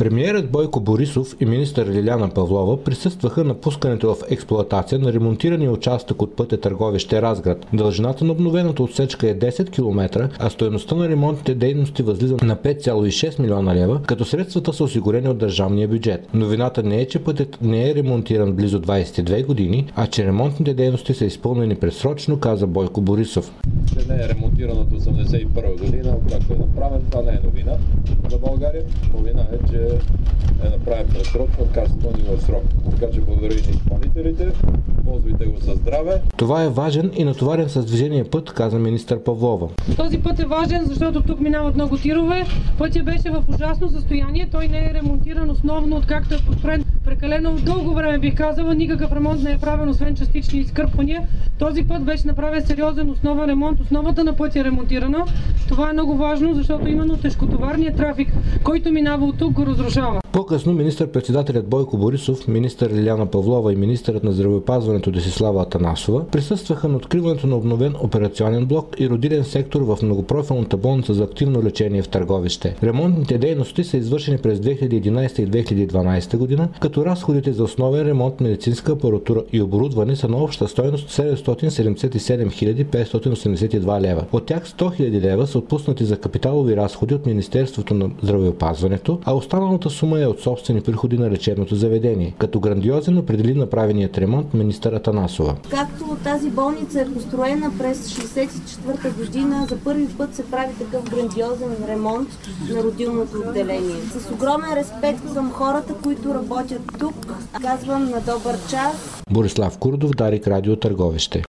Премиерът Бойко Борисов и министър Лиляна Павлова присъстваха на пускането в експлоатация на ремонтирания участък от пътя Търговище-Разград. Дължината на обновената отсечка е 10 км, а стойността на ремонтните дейности възлиза на 5,6 милиона лева, като средствата са осигурени от държавния бюджет. Новината не е, че пътят не е ремонтиран близо 22 години, а че ремонтните дейности са изпълнени предсрочно, каза Бойко Борисов. Че не е ремонтиран от 1981 година, както е направен, това не е новина за България. Новина е, че е направен предсрочно, качествено и в срок. Така че благодаря и на изпълнителите, ползвайте го със здраве. Това е важен и натоварен с движение път, каза министър Павлова. Този път е важен, защото тук минават много тирове. Пътят беше в ужасно състояние, той не е ремонтиран основно, откакто е построен. Прекалено дълго време бих казала, никакъв ремонт не е правен, освен частични изкърпвания. Този път беше направен сериозен основен ремонт, основата на пътя е ремонтирана. Това е много важно, защото именно тежкотоварният трафик, който минава от тук, го разрушава. По-късно министър-председателят Бойко Борисов, министър Лиляна Павлова и министърът на здравеопазването Десислава Атанасова присъстваха на откриването на обновен операционен блок и родилен сектор в многопрофилната болница за активно лечение в Търговище. Ремонтните дейности са извършени през 2011 и 2012 година, като разходите за основен ремонт, медицинска апаратура и оборудване са на обща стойност 777 582 лева. От тях 100 000 лева са отпуснати за капиталови разходи от Министерството на здравеопазването, а останалата сума е от собствени приходи на лечебното заведение. Като грандиозен определи направеният ремонт министър Атанасова. Както тази болница е построена през 1964 година, за първи път се прави такъв грандиозен ремонт на родилното отделение. С огромен респект към хората, които работят тук, казвам на добър час. Борислав Курдов, Дарик Радио, Търговище.